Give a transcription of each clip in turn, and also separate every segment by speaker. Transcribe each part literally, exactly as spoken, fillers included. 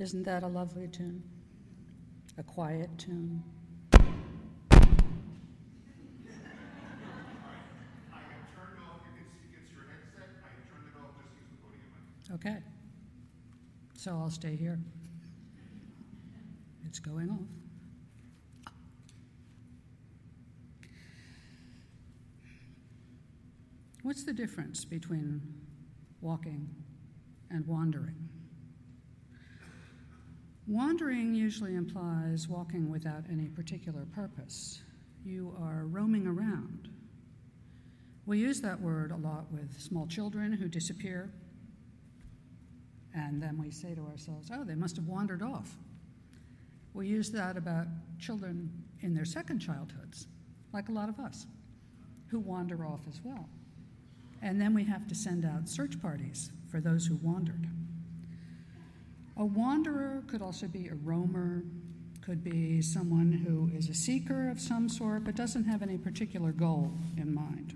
Speaker 1: Isn't that a lovely tune? A quiet tune.
Speaker 2: I have turned off, you can see, it's your headset, I have turned it off, just use the podium.
Speaker 1: Okay. So I'll stay here. It's going off. What's the difference between walking and wandering? Wandering usually implies walking without any particular purpose. You are roaming around. We use that word a lot with small children who disappear, and then we say to ourselves, oh, they must have wandered off. We use that about children in their second childhoods, like a lot of us, who wander off as well. And then we have to send out search parties for those who wandered. A wanderer could also be a roamer, could be someone who is a seeker of some sort but doesn't have any particular goal in mind.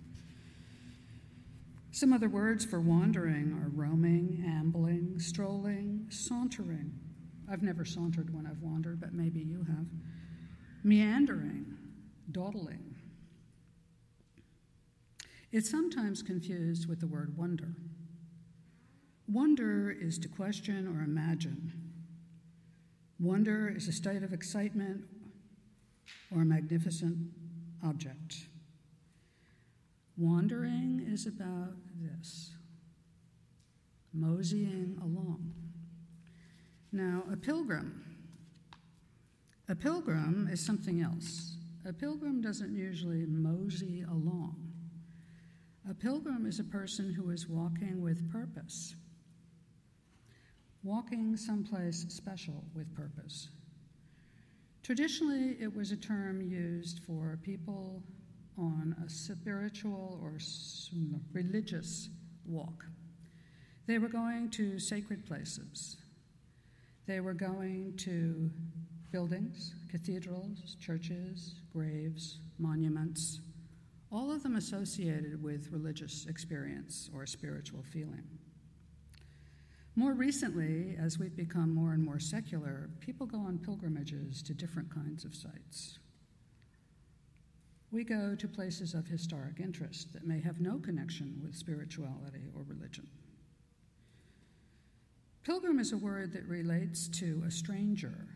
Speaker 1: Some other words for wandering are roaming, ambling, strolling, sauntering. I've never sauntered when I've wandered, but maybe you have. Meandering, dawdling. It's sometimes confused with the word wonder. Wonder is to question or imagine. Wonder is a state of excitement or a magnificent object. Wandering is about this, moseying along. Now, a pilgrim. A pilgrim is something else. A pilgrim doesn't usually mosey along. A pilgrim is a person who is walking with purpose, walking someplace special with purpose. Traditionally, it was a term used for people on a spiritual or religious walk. They were going to sacred places. They were going to buildings, cathedrals, churches, graves, monuments, all of them associated with religious experience or spiritual feeling. More recently, as we've become more and more secular, people go on pilgrimages to different kinds of sites. We go to places of historic interest that may have no connection with spirituality or religion. Pilgrim is a word that relates to a stranger.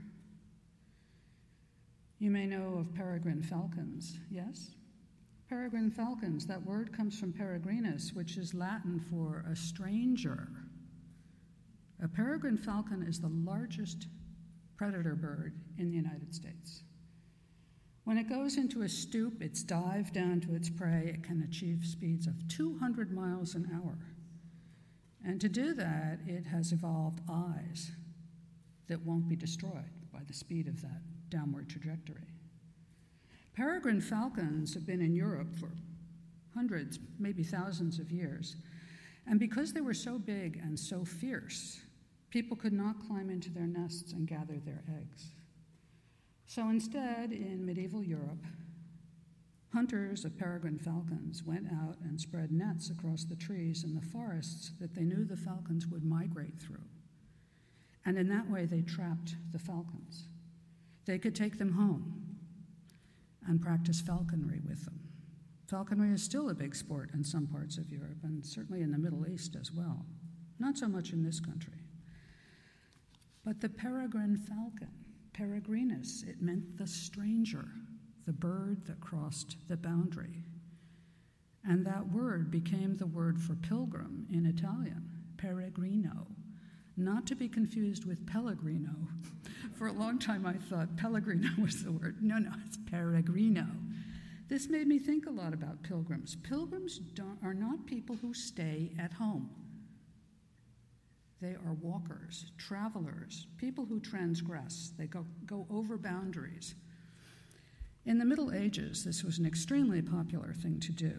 Speaker 1: You may know of peregrine falcons, yes? Peregrine falcons, that word comes from peregrinus, which is Latin for a stranger. A peregrine falcon is the largest predator bird in the United States. When it goes into a stoop, its dive down to its prey, it can achieve speeds of two hundred miles an hour. And to do that, it has evolved eyes that won't be destroyed by the speed of that downward trajectory. Peregrine falcons have been in Europe for hundreds, maybe thousands of years. And because they were so big and so fierce, people could not climb into their nests and gather their eggs. So instead, in medieval Europe, hunters of peregrine falcons went out and spread nets across the trees in the forests that they knew the falcons would migrate through. And in that way, they trapped the falcons. They could take them home and practice falconry with them. Falconry is still a big sport in some parts of Europe, and certainly in the Middle East as well. Not so much in this country. But the peregrine falcon, peregrinus, it meant the stranger, the bird that crossed the boundary. And that word became the word for pilgrim in Italian, peregrino, not to be confused with Pellegrino. For a long time I thought Pellegrino was the word. No, no, it's peregrino. This made me think a lot about pilgrims. Pilgrims don't, are not people who stay at home. They are walkers, travelers, people who transgress. They go, go over boundaries. In the Middle Ages, this was an extremely popular thing to do.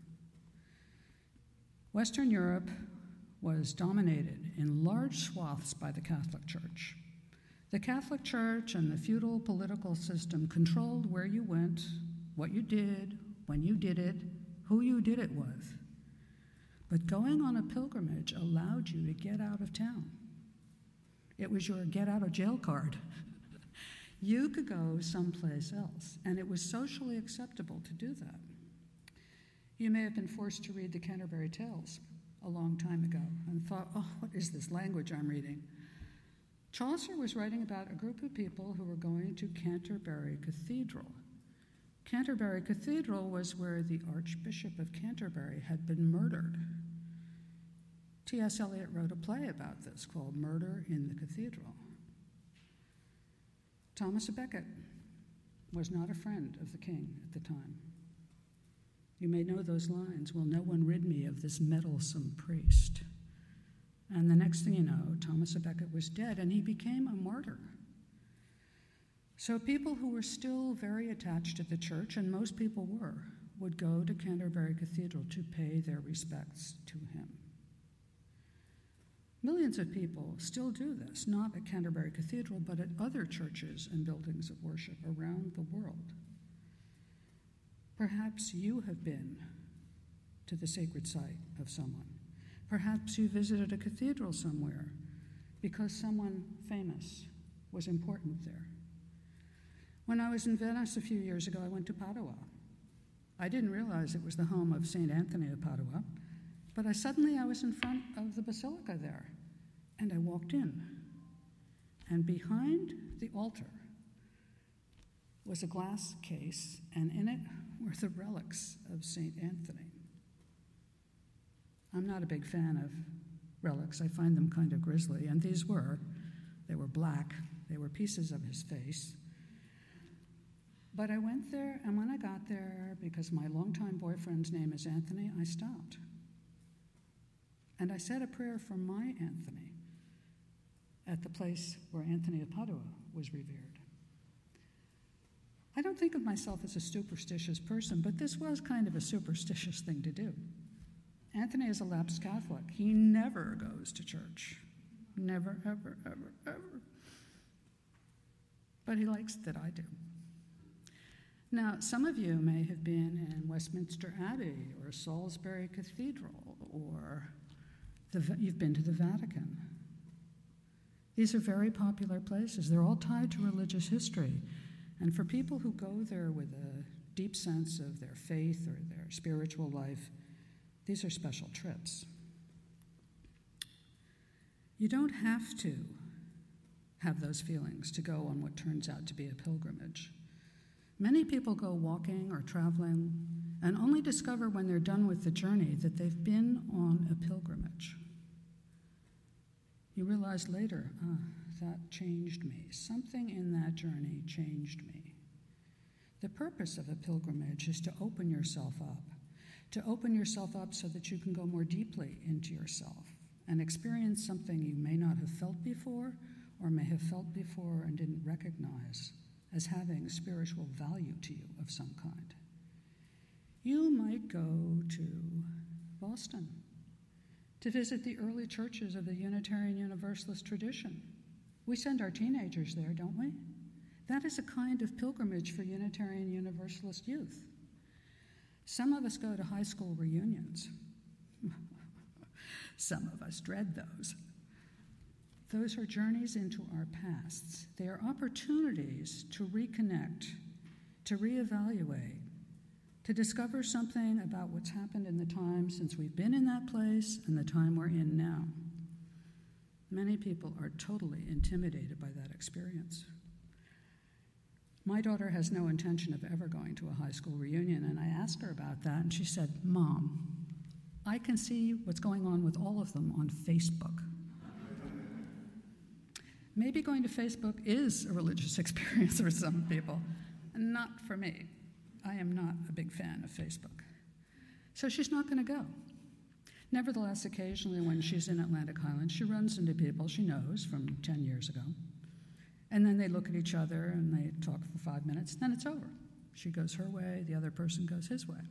Speaker 1: Western Europe was dominated in large swaths by the Catholic Church. The Catholic Church and the feudal political system controlled where you went, what you did, when you did it, who you did it with. But going on a pilgrimage allowed you to get out of town. It was your get out of jail card. You could go someplace else, and it was socially acceptable to do that. You may have been forced to read the Canterbury Tales a long time ago and thought, oh, what is this language I'm reading? Chaucer was writing about a group of people who were going to Canterbury Cathedral. Canterbury Cathedral was where the Archbishop of Canterbury had been murdered. T S Eliot wrote a play about this called Murder in the Cathedral. Thomas à Becket was not a friend of the king at the time. You may know those lines, will no one rid me of this meddlesome priest? And the next thing you know, Thomas à Becket was dead, and he became a martyr. So people who were still very attached to the church, and most people were, would go to Canterbury Cathedral to pay their respects to him. Millions of people still do this, not at Canterbury Cathedral, but at other churches and buildings of worship around the world. Perhaps you have been to the sacred site of someone. Perhaps you visited a cathedral somewhere because someone famous was important there. When I was in Venice a few years ago, I went to Padua. I didn't realize it was the home of Saint Anthony of Padua, but I suddenly I was in front of the basilica there, and I walked in. And behind the altar was a glass case, and in it were the relics of Saint Anthony. I'm not a big fan of relics. I find them kind of grisly, and these were. They were black. They were pieces of his face. But I went there, and when I got there, because my longtime boyfriend's name is Anthony, I stopped. And I said a prayer for my Anthony at the place where Anthony of Padua was revered. I don't think of myself as a superstitious person, but this was kind of a superstitious thing to do. Anthony is a lapsed Catholic. He never goes to church. Never, ever, ever, ever. But he likes that I do. Now, some of you may have been in Westminster Abbey or Salisbury Cathedral, or the, you've been to the Vatican. These are very popular places. They're all tied to religious history. And for people who go there with a deep sense of their faith or their spiritual life, these are special trips. You don't have to have those feelings to go on what turns out to be a pilgrimage. Many people go walking or traveling and only discover when they're done with the journey that they've been on a pilgrimage. You realize later, ah, that changed me. Something in that journey changed me. The purpose of a pilgrimage is to open yourself up, to open yourself up so that you can go more deeply into yourself and experience something you may not have felt before or may have felt before and didn't recognize as having spiritual value to you of some kind. You might go to Boston to visit the early churches of the Unitarian Universalist tradition. We send our teenagers there, don't we? That is a kind of pilgrimage for Unitarian Universalist youth. Some of us go to high school reunions. Some of us dread those. Those are journeys into our pasts. They are opportunities to reconnect, to reevaluate, to discover something about what's happened in the time since we've been in that place and the time we're in now. Many people are totally intimidated by that experience. My daughter has no intention of ever going to a high school reunion, and I asked her about that, and she said, Mom, I can see what's going on with all of them on Facebook. Maybe going to Facebook is a religious experience for some people, not for me. I am not a big fan of Facebook. So she's not going to go. Nevertheless, occasionally when she's in Atlantic Highlands, she runs into people she knows from ten years ago. And then they look at each other and they talk for five minutes, then it's over. She goes her way, the other person goes his way.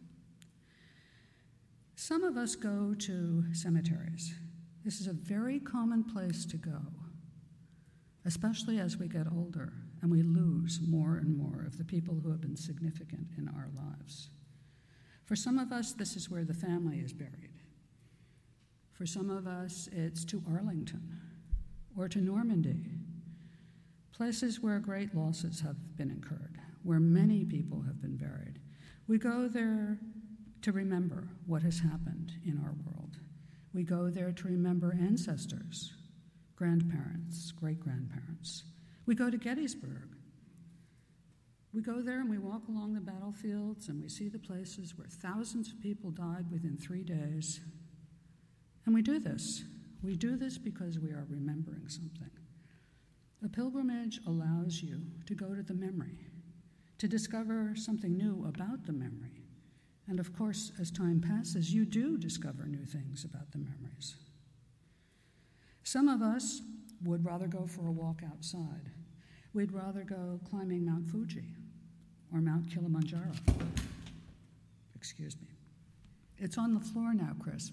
Speaker 1: Some of us go to cemeteries. This is a very common place to go, especially as we get older and we lose more and more of the people who have been significant in our lives. For some of us, this is where the family is buried. For some of us, it's to Arlington or to Normandy, places where great losses have been incurred, where many people have been buried. We go there to remember what has happened in our world. We go there to remember ancestors, grandparents, great-grandparents. We go to Gettysburg. We go there and we walk along the battlefields and we see the places where thousands of people died within three days. And we do this. We do this because we are remembering something. A pilgrimage allows you to go to the memory, to discover something new about the memory. And of course, as time passes, you do discover new things about the memories. Some of us would rather go for a walk outside. We'd rather go climbing Mount Fuji or Mount Kilimanjaro. Excuse me. It's on the floor now, Chris.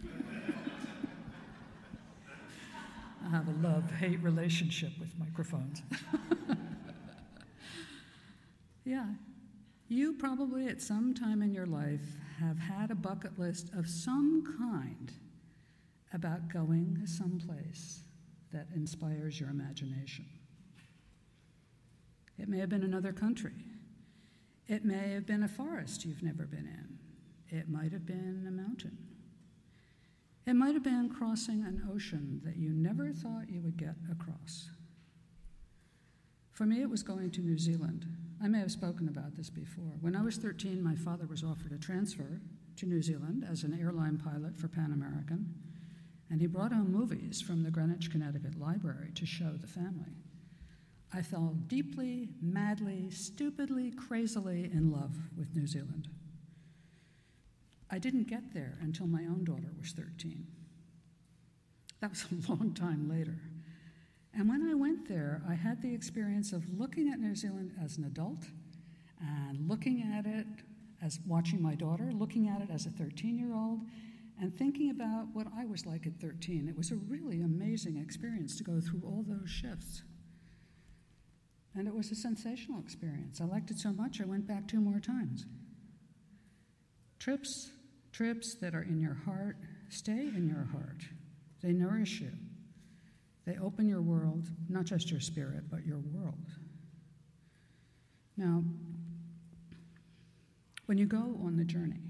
Speaker 1: I have a love-hate relationship with microphones. Yeah. You probably at some time in your life have had a bucket list of some kind about going someplace that inspires your imagination. It may have been another country. It may have been a forest you've never been in. It might have been a mountain. It might have been crossing an ocean that you never thought you would get across. For me, it was going to New Zealand. I may have spoken about this before. When I was thirteen, my father was offered a transfer to New Zealand as an airline pilot for Pan American, and he brought home movies from the Greenwich, Connecticut Library to show the family. I fell deeply, madly, stupidly, crazily in love with New Zealand. I didn't get there until my own daughter was thirteen. That was a long time later. And when I went there, I had the experience of looking at New Zealand as an adult and looking at it as watching my daughter, looking at it as a thirteen-year-old, and thinking about what I was like at thirteen. It was a really amazing experience to go through all those shifts. And it was a sensational experience. I liked it so much, I went back two more times. Trips, trips that are in your heart, stay in your heart. They nourish you. They open your world, not just your spirit, but your world. Now, when you go on the journey,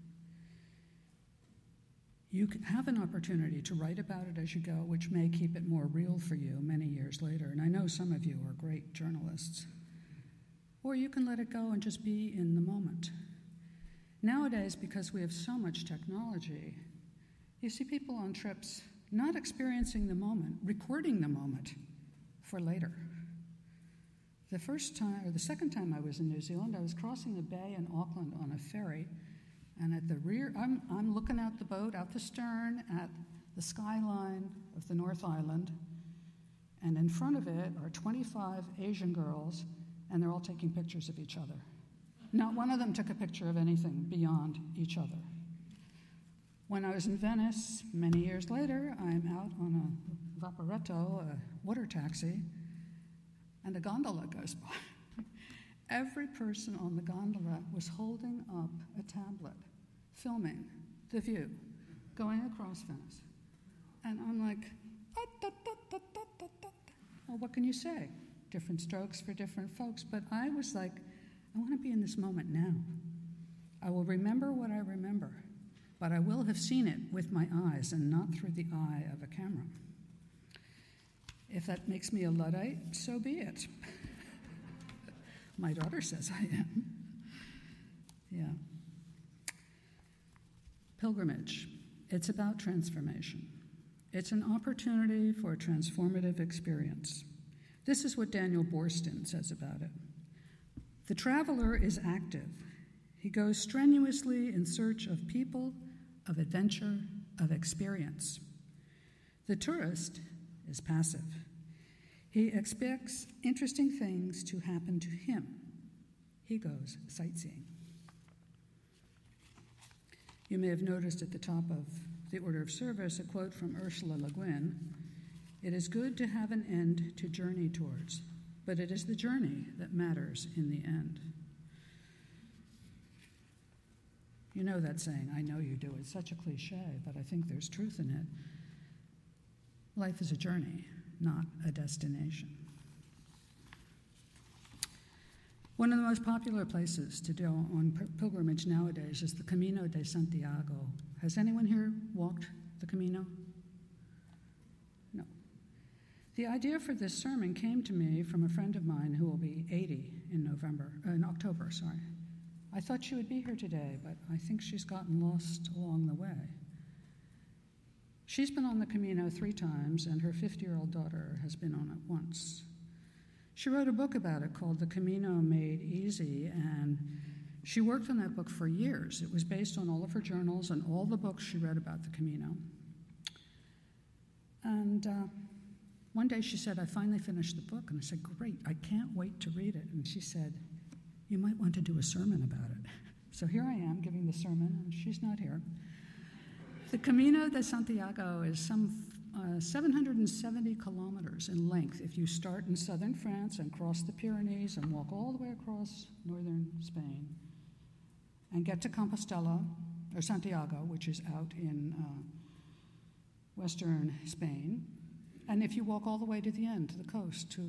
Speaker 1: you have an opportunity to write about it as you go, which may keep it more real for you many years later. And I know some of you are great journalists. Or you can let it go and just be in the moment. Nowadays, because we have so much technology, you see people on trips not experiencing the moment, recording the moment for later. The first time, or the second time I was in New Zealand, I was crossing the bay in Auckland on a ferry, and at the rear, I'm, I'm looking out the boat, out the stern, at the skyline of the North Island, and in front of it are twenty-five Asian girls, and they're all taking pictures of each other. Not one of them took a picture of anything beyond each other. When I was in Venice, many years later, I'm out on a Vaporetto, a water taxi, and a gondola goes by. Every person on the gondola was holding up a tablet, filming the view, going across Venice. And I'm like, ah, da, da, da, da, da, da. Well, what can you say? Different strokes for different folks. But I was like, I want to be in this moment now. I will remember what I remember, but I will have seen it with my eyes and not through the eye of a camera. If that makes me a Luddite, so be it. My daughter says I am. Yeah. Pilgrimage. It's about transformation. It's an opportunity for a transformative experience. This is what Daniel Boorstin says about it. The traveler is active. He goes strenuously in search of people, of adventure, of experience. The tourist is passive. He expects interesting things to happen to him. He goes sightseeing. You may have noticed at the top of the order of service a quote from Ursula Le Guin. It is good to have an end to journey towards, but it is the journey that matters in the end. You know that saying, I know you do. It's such a cliche, but I think there's truth in it. Life is a journey, not a destination. One of the most popular places to do on pilgrimage nowadays is the Camino de Santiago. Has anyone here walked the Camino? No. The idea for this sermon came to me from a friend of mine who will be eighty in November, uh, in October, sorry. I thought she would be here today, but I think she's gotten lost along the way. She's been on the Camino three times, and her fifty-year-old daughter has been on it once. She wrote a book about it called The Camino Made Easy, and she worked on that book for years. It was based on all of her journals and all the books she read about the Camino. And uh, one day she said, I finally finished the book. And I said, great, I can't wait to read it. And she said, you might want to do a sermon about it. So here I am giving the sermon, and she's not here. The Camino de Santiago is some uh, seven hundred seventy kilometers in length if you start in southern France and cross the Pyrenees and walk all the way across northern Spain and get to Compostela, or Santiago, which is out in uh, western Spain. And if you walk all the way to the end, to the coast, to,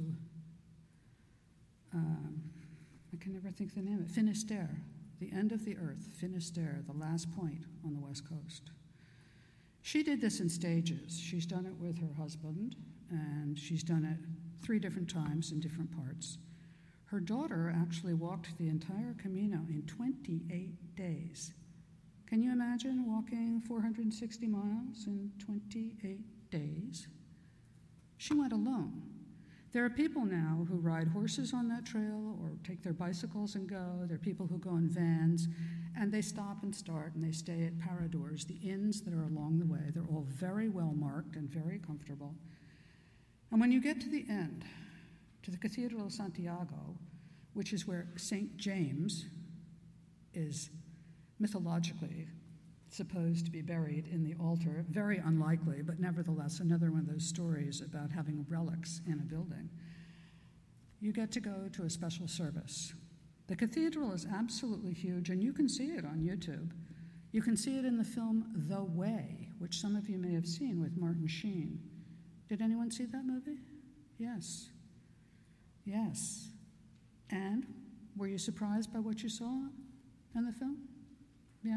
Speaker 1: um, I can never think the name of it, Finisterre, the end of the earth, Finisterre, the last point on the west coast. She did this in stages. She's done it with her husband, and she's done it three different times in different parts. Her daughter actually walked the entire Camino in twenty-eight days. Can you imagine walking four hundred sixty miles in twenty-eight days? She went alone. There are people now who ride horses on that trail or take their bicycles and go. There are people who go in vans, and they stop and start, and they stay at paradors, the inns that are along the way. They're all very well marked and very comfortable. And when you get to the end, to the Cathedral of Santiago, which is where Saint James is mythologically supposed to be buried in the altar, very unlikely, but nevertheless another one of those stories about having relics in a building, you get to go to a special service. The cathedral is absolutely huge, and you can see it on YouTube. You can see it in the film The Way, which some of you may have seen with Martin Sheen. Did anyone see that movie? Yes. Yes. And were you surprised by what you saw in the film? Yeah?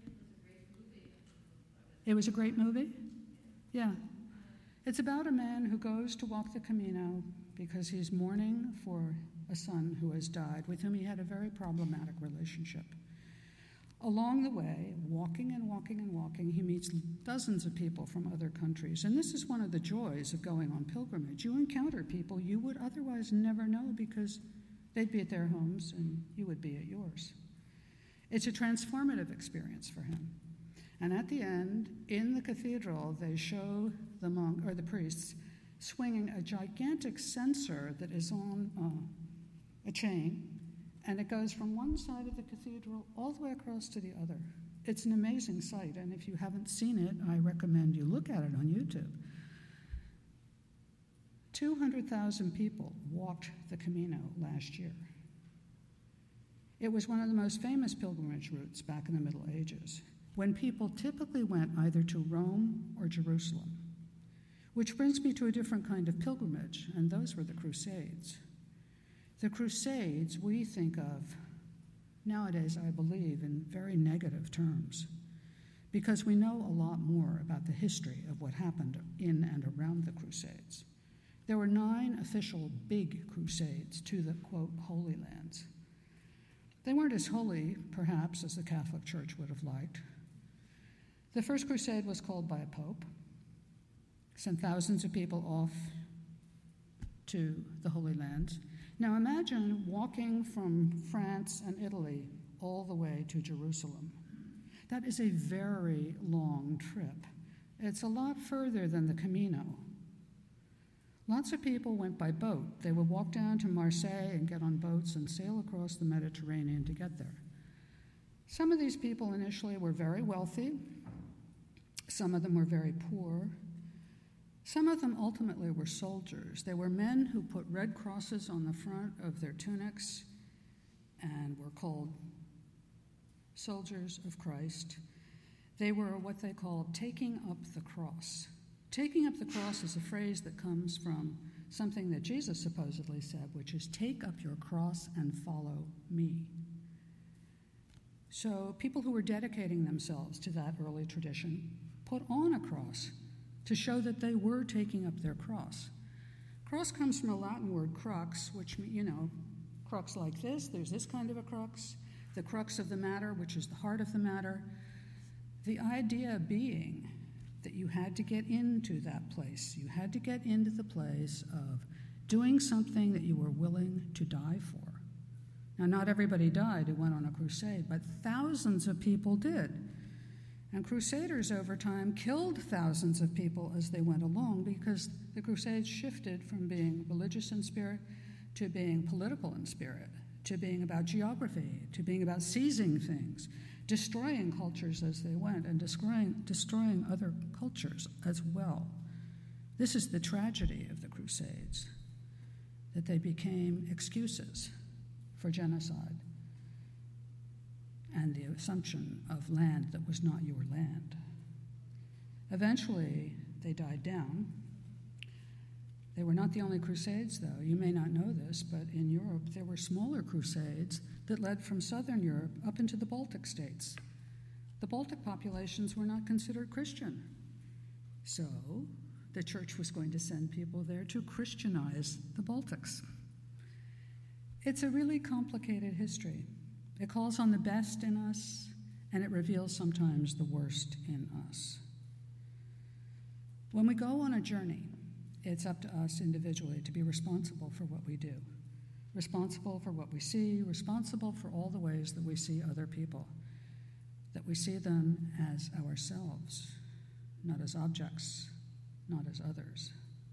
Speaker 1: It was a great movie? Yeah. It's about a man who goes to walk the Camino because he's mourning for a son who has died, with whom he had a very problematic relationship. Along the way, walking and walking and walking, he meets dozens of people from other countries. And this is one of the joys of going on pilgrimage. You encounter people you would otherwise never know because they'd be at their homes and you would be at yours. It's a transformative experience for him. And at the end, in the cathedral, they show the monk or the priests swinging a gigantic censer that is on uh, a chain, and it goes from one side of the cathedral all the way across to the other. It's an amazing sight, and if you haven't seen it, I recommend you look at it on YouTube. two hundred thousand people walked the Camino last year. It was one of the most famous pilgrimage routes back in the Middle Ages, when people typically went either to Rome or Jerusalem. Which brings me to a different kind of pilgrimage, and those were the Crusades. The Crusades we think of nowadays, I believe, in very negative terms, because we know a lot more about the history of what happened in and around the Crusades. There were nine official big crusades to the, quote, Holy Lands. They weren't as holy, perhaps, as the Catholic Church would have liked. The first crusade was called by a pope, sent thousands of people off to the Holy Lands. Now imagine walking from France and Italy all the way to Jerusalem. That is a very long trip. It's a lot further than the Camino. Lots of people went by boat. They would walk down to Marseille and get on boats and sail across the Mediterranean to get there. Some of these people initially were very wealthy. Some of them were very poor. Some of them ultimately were soldiers. They were men who put red crosses on the front of their tunics and were called soldiers of Christ. They were what they called taking up the cross, Taking up the cross is a phrase that comes from something that Jesus supposedly said, which is, take up your cross and follow me. So people who were dedicating themselves to that early tradition put on a cross to show that they were taking up their cross. Cross comes from a Latin word crux, which, you know, crux like this. There's this kind of a crux, the crux of the matter, which is the heart of the matter. The idea being that you had to get into that place. You had to get into the place of doing something that you were willing to die for. Now, not everybody died who went on a crusade, but thousands of people did. And crusaders over time killed thousands of people as they went along, because the crusades shifted from being religious in spirit to being political in spirit, to being about geography, to being about seizing things, destroying cultures as they went, and destroying, destroying other cultures as well. This is the tragedy of the Crusades, that they became excuses for genocide and the assumption of land that was not your land. Eventually, they died down. They were not the only crusades, though. You may not know this, but in Europe, there were smaller crusades that led from southern Europe up into the Baltic states. The Baltic populations were not considered Christian. So the church was going to send people there to Christianize the Baltics. It's a really complicated history. It calls on the best in us, and it reveals sometimes the worst in us. When we go on a journey, it's up to us individually to be responsible for what we do, responsible for what we see, responsible for all the ways that we see other people, that we see them as ourselves, not as objects, not as others.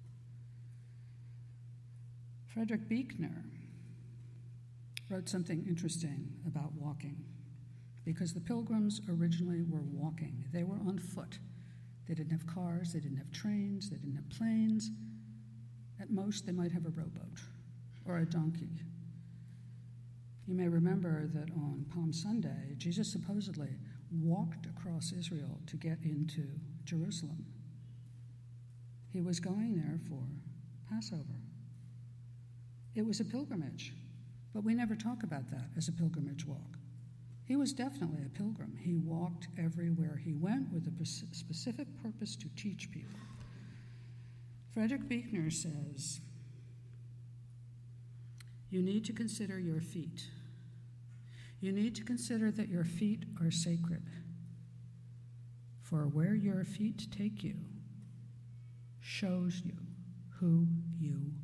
Speaker 1: Frederick Buechner wrote something interesting about walking, because the Pilgrims originally were walking. They were on foot. They didn't have cars, they didn't have trains, they didn't have planes. At most, they might have a rowboat or a donkey. You may remember that on Palm Sunday, Jesus supposedly walked across Israel to get into Jerusalem. He was going there for Passover. It was a pilgrimage, but we never talk about that as a pilgrimage walk. He was definitely a pilgrim. He walked everywhere he went with a specific purpose to teach people. Frederick Buechner says, you need to consider your feet. You need to consider that your feet are sacred. For where your feet take you shows you who you